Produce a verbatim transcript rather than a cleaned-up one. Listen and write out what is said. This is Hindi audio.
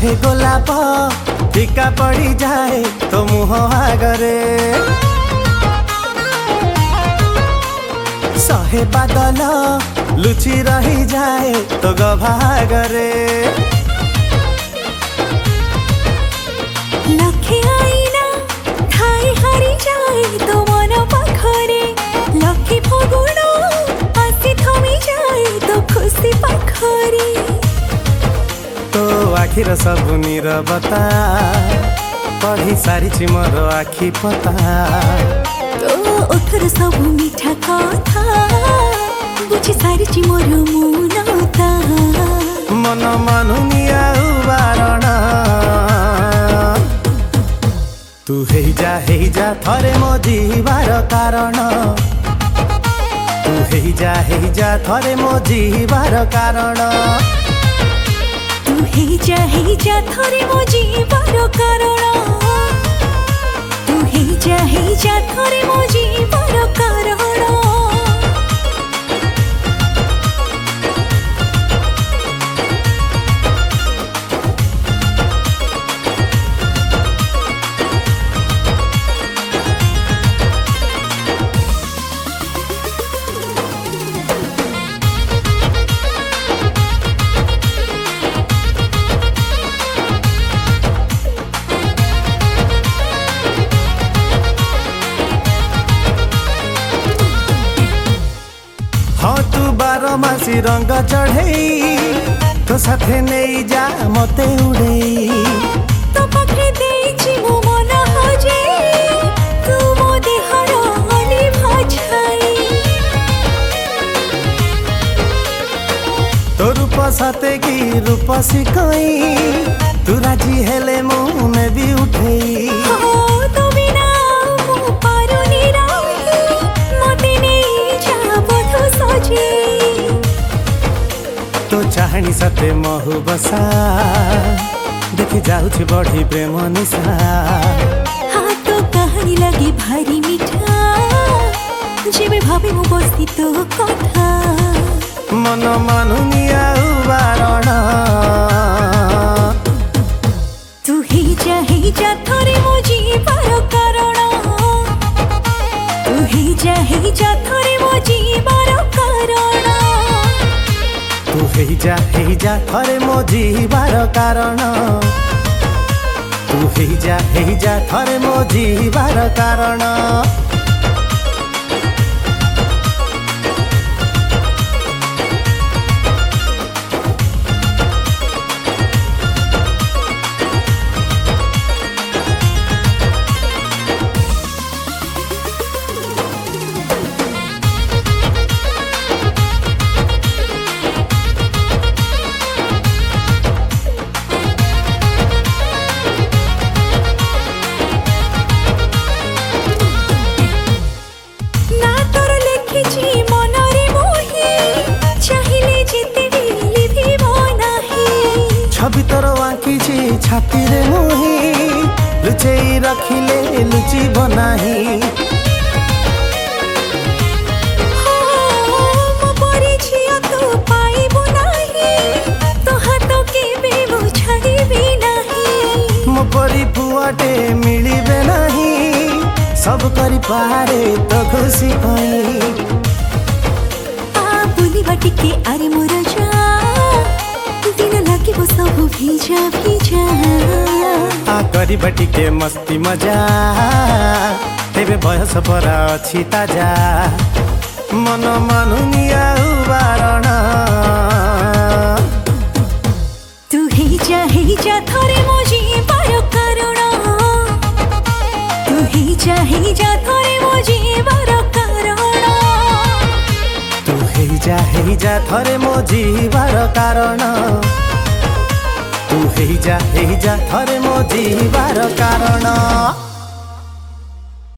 शहे गोलाप फिका पड़ी जाए तो मुह आगरे, शहे बादल लुचि रही जाए तो गभागरे। लखे आईना ठाई हारी जाए तो मन पाखरे, लखे फगुण आसी थमी जाए तो खुशी पाखरे। तो आखिर सबु नीरवता पढ़ी सारी मोर आखि पता, तो ओठर सबु मीठा कथा बुझी सारी मोर मुनता। मन मानुनी आउ बारण तू हेई जा हेई जा थरे मो जीवार कारण, तू हेई जा हेई जा थरे मो जीवार कारण, तू हेई जा हेई जा थरे मो जीवार कारण, तू हेई जा हेई जा थरे मो जीवार कारण। हाँ तू बारमासी रंग चढ़ई तो साथे नहीं जा मते उड़ई, तो पाखे देछि मो मन हजे तू मो देहर हली भाछाई। तो रूप साथे की रूप सिकई तू राजी हेले मुने भी उठई। हो तो बिना मो पारुनी रही मते नहीं जा बधु सजे, तो चाहनी सते महु बसा देखी जाऊछ बढ़ी प्रेम निशा। हाँ तो कहानी लगे भारी मीठा जेबे भावे मो बसी तो कथा। मन मानुनी आउ बारण तू हेई जा हेई जा थरे मो जीवार कारण, तू हेई जा हेई जा थरे मो जीवार कारण, तू हेई जा हेई जा थरे मो जीवार कारण, तू हेई जा हेई जा थरे मो जीवार कारण। छवि तोर आँखी छाती रे मुही लुचेई रखिले लुचि बनाही। मो परी पुआटे मिलिबे नहीं सब करी पारे तो खुशी पाई। आ बुली बाटी के आरे मोर जा दिन लगे वो सब भीजा भीजा। आ करी बाटी के मस्ती मजा तेबे बयस परा अछि ताजा। मन मानुनी आउ बारण तू हेई जा हेई जा थरे मो जीवार कारण, तू हेई जा हेई जा थरे मो जीवार कारण, तू हेई जा हेई जा थरे मो जीवार कारण, तू हेई जा हेई जा थरे मो जीवार कारण।